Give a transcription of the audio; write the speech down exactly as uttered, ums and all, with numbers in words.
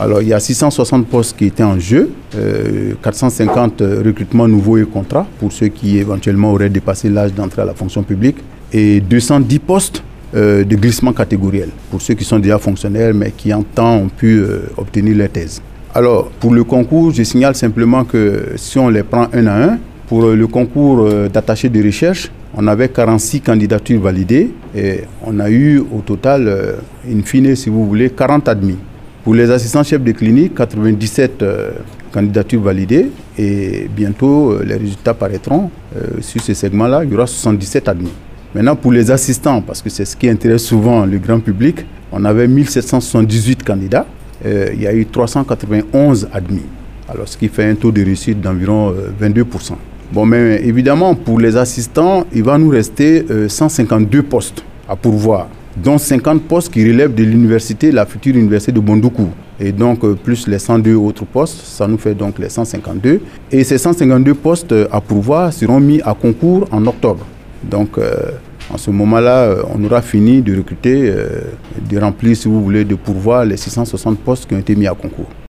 Alors, il y a six cent soixante postes qui étaient en jeu, euh, quatre cent cinquante recrutements nouveaux et contrats pour ceux qui éventuellement auraient dépassé l'âge d'entrée à la fonction publique et deux cent dix postes euh, de glissement catégoriel pour ceux qui sont déjà fonctionnaires mais qui en temps ont pu euh, obtenir leur thèse. Alors, pour le concours, je signale simplement que si on les prend un à un, pour le concours d'attaché de recherche, on avait quarante-six candidatures validées et on a eu au total, euh, in fine, si vous voulez, quarante admis. Pour les assistants chefs de clinique, quatre-vingt-dix-sept euh, candidatures validées et bientôt euh, les résultats paraîtront. Euh, sur ce segment-là, il y aura soixante-dix-sept admis. Maintenant, pour les assistants, parce que c'est ce qui intéresse souvent le grand public, on avait mille sept cent soixante-dix-huit candidats. Euh, il y a eu trois cent quatre-vingt-onze admis, alors ce qui fait un taux de réussite d'environ euh, vingt-deux pour cent. Bon, mais évidemment, pour les assistants, il va nous rester euh, cent cinquante-deux postes à pourvoir, dont cinquante postes qui relèvent de l'université, la future université de Bondoukou. Et donc, euh, plus les cent deux autres postes, ça nous fait donc les cent cinquante-deux. Et ces cent cinquante-deux postes à pourvoir seront mis à concours en octobre. Donc, euh, en ce moment-là, euh, on aura fini de recruter, euh, de remplir, si vous voulez, de pourvoir les six cent soixante postes qui ont été mis à concours.